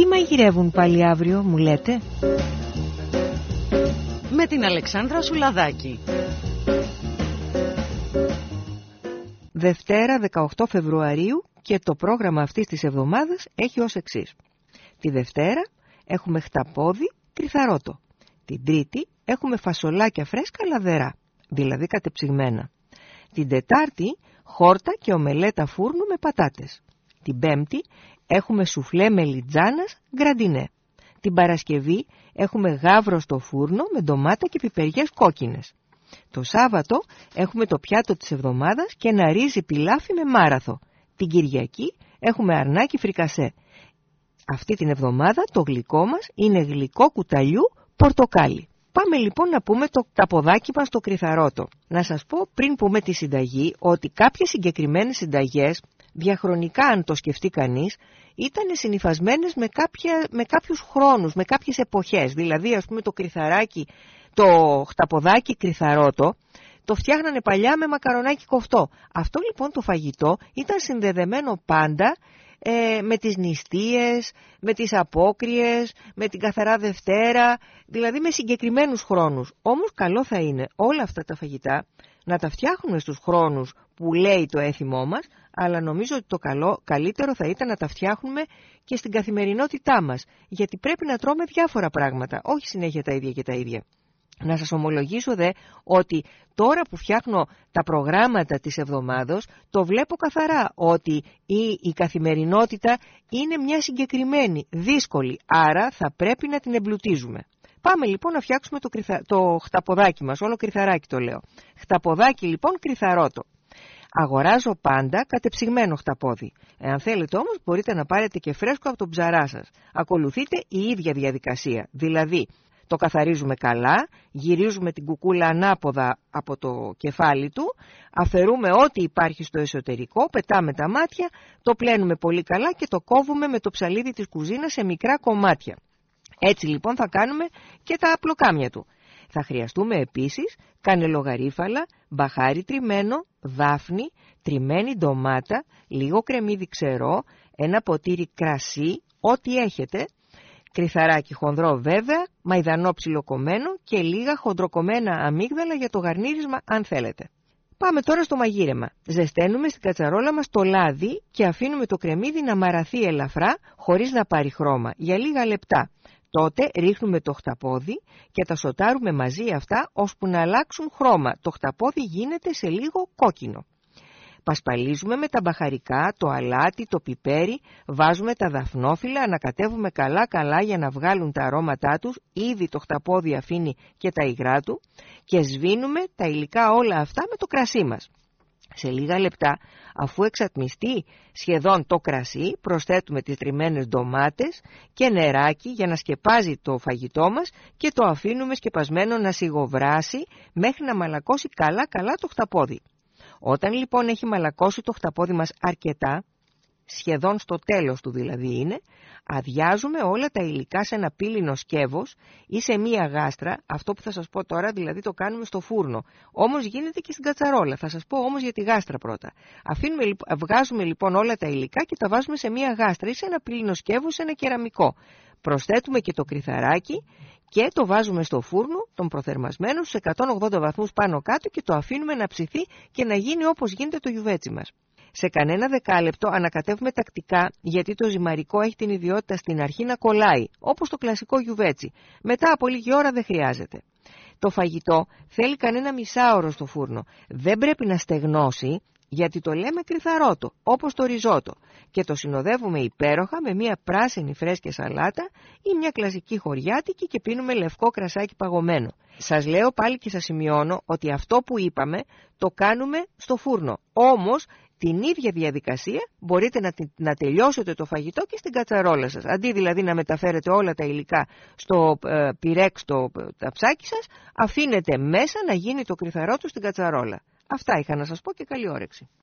μαγειρεύουν πάλι αύριο, μου λέτε? Με την Αλεξάνδρα Σουλαδάκη. Δευτέρα 18 Φεβρουαρίου και το πρόγραμμα αυτής της εβδομάδας έχει ως εξής. Τη Δευτέρα έχουμε χταπόδι κρυθαρότο. Την Τρίτη έχουμε φασολάκια φρέσκα λαδερά, δηλαδή κατεψυγμένα. Την Τετάρτη χόρτα και ομελέτα φούρνου με πατάτες. Την Πέμπτη έχουμε σουφλέ μελιτζάνας γκραντινέ. Την Παρασκευή έχουμε γάβρο στο φούρνο με ντομάτα και πιπεριές κόκκινες. Το Σάββατο έχουμε το πιάτο της εβδομάδας και ένα ρύζι πιλάφι με μάραθο. Την Κυριακή έχουμε αρνάκι φρικασέ. Αυτή την εβδομάδα το γλυκό μας είναι γλυκό κουταλιού πορτοκάλι. Πάμε λοιπόν να πούμε το ταποδάκι μας στο κρυθαρότο. Να σας πω πριν πούμε τη συνταγή ότι κάποιες συγκεκριμένες συνταγές, διαχρονικά αν το σκεφτεί κανείς, ήταν συνυφασμένες με κάποιους χρόνους, με κάποιες εποχές. Δηλαδή ας πούμε το κρυθαράκι, το χταποδάκι κρυθαρότο, το φτιάχνανε παλιά με μακαρονάκι κοφτό. Αυτό λοιπόν το φαγητό ήταν συνδεδεμένο πάντα με τις νηστείες, με τις απόκριες, με την καθαρά Δευτέρα, δηλαδή με συγκεκριμένους χρόνους. Όμως καλό θα είναι όλα αυτά τα φαγητά να τα φτιάχνουμε στους χρόνους που λέει το έθιμό μας, αλλά νομίζω ότι το καλύτερο θα ήταν να τα φτιάχνουμε και στην καθημερινότητά μας, γιατί πρέπει να τρώμε διάφορα πράγματα, όχι συνέχεια τα ίδια και τα ίδια. Να σας ομολογήσω δε ότι τώρα που φτιάχνω τα προγράμματα της εβδομάδος το βλέπω καθαρά ότι η καθημερινότητα είναι μια συγκεκριμένη, δύσκολη, άρα θα πρέπει να την εμπλουτίζουμε. Πάμε λοιπόν να φτιάξουμε το χταποδάκι μας, όλο κρυθαράκι το λέω. Χταποδάκι λοιπόν κρυθαρότο. Αγοράζω πάντα κατεψυγμένο χταπόδι. Εάν θέλετε όμως μπορείτε να πάρετε και φρέσκο από τον ψαρά σας. Ακολουθείτε η ίδια διαδικασία, δηλαδή το καθαρίζουμε καλά, γυρίζουμε την κουκούλα ανάποδα από το κεφάλι του, αφαιρούμε ό,τι υπάρχει στο εσωτερικό, πετάμε τα μάτια, το πλένουμε πολύ καλά και το κόβουμε με το ψαλίδι της κουζίνας σε μικρά κομμάτια. Έτσι λοιπόν θα κάνουμε και τα απλοκάμια του. Θα χρειαστούμε επίσης κανελογαρίφαλα, μπαχάρι τριμμένο, δάφνη, τριμμένη ντομάτα, λίγο κρεμμύδι ξερό, ένα ποτήρι κρασί, ό,τι έχετε, κρυθαράκι χονδρό βέβαια, μαϊδανό ψιλοκομμένο και λίγα χοντροκομμένα αμύγδαλα για το γαρνίρισμα αν θέλετε. Πάμε τώρα στο μαγείρεμα. Ζεσταίνουμε στην κατσαρόλα μας το λάδι και αφήνουμε το κρεμμύδι να μαραθεί ελαφρά χωρίς να πάρει χρώμα για λίγα λεπτά. Τότε ρίχνουμε το χταπόδι και τα σοτάρουμε μαζί αυτά ώσπου να αλλάξουν χρώμα. Το χταπόδι γίνεται σε λίγο κόκκινο. Πασπαλίζουμε με τα μπαχαρικά, το αλάτι, το πιπέρι, βάζουμε τα δαφνόφυλλα, ανακατεύουμε καλά για να βγάλουν τα αρώματά τους, ήδη το χταπόδι αφήνει και τα υγρά του και σβήνουμε τα υλικά όλα αυτά με το κρασί μας. Σε λίγα λεπτά, αφού εξατμιστεί σχεδόν το κρασί, προσθέτουμε τις τριμμένες ντομάτες και νεράκι για να σκεπάζει το φαγητό μας και το αφήνουμε σκεπασμένο να σιγοβράσει μέχρι να μαλακώσει καλά το χταπόδι. Όταν λοιπόν έχει μαλακώσει το χταπόδι μας αρκετά, σχεδόν στο τέλος του δηλαδή είναι, αδειάζουμε όλα τα υλικά σε ένα πύλινο σκεύος ή σε μία γάστρα, αυτό που θα σας πω τώρα δηλαδή το κάνουμε στο φούρνο, όμως γίνεται και στην κατσαρόλα, θα σας πω όμως για τη γάστρα πρώτα. Βγάζουμε λοιπόν όλα τα υλικά και τα βάζουμε σε μία γάστρα ή σε ένα πύλινο σκεύος, σε ένα κεραμικό. Προσθέτουμε και το κρυθαράκι και το βάζουμε στο φούρνο, τον προθερμασμένο, στους 180 βαθμούς πάνω κάτω και το αφήνουμε να ψηθεί και να γίνει όπως γίνεται το γιουβέτσι μας. Σε κανένα δεκάλεπτο ανακατεύουμε τακτικά γιατί το ζυμαρικό έχει την ιδιότητα στην αρχή να κολλάει, όπως το κλασικό γιουβέτσι. Μετά από λίγη ώρα δεν χρειάζεται. Το φαγητό θέλει κανένα μισάωρο στο φούρνο. Δεν πρέπει να στεγνώσει γιατί το λέμε κρυθαρότο, όπως το ριζότο. Και το συνοδεύουμε υπέροχα με μια πράσινη φρέσκια σαλάτα ή μια κλασική χωριάτικη και πίνουμε λευκό κρασάκι παγωμένο. Σας λέω πάλι και σας σημειώνω ότι αυτό που είπαμε το κάνουμε στο φούρνο. Όμως την ίδια διαδικασία μπορείτε να τελειώσετε το φαγητό και στην κατσαρόλα σας. Αντί δηλαδή να μεταφέρετε όλα τα υλικά στο πυρέξ, στο ταψάκι σας, αφήνετε μέσα να γίνει το κρυθαρότο στην κατσαρόλα. Αυτά είχα να σας πω και καλή όρεξη.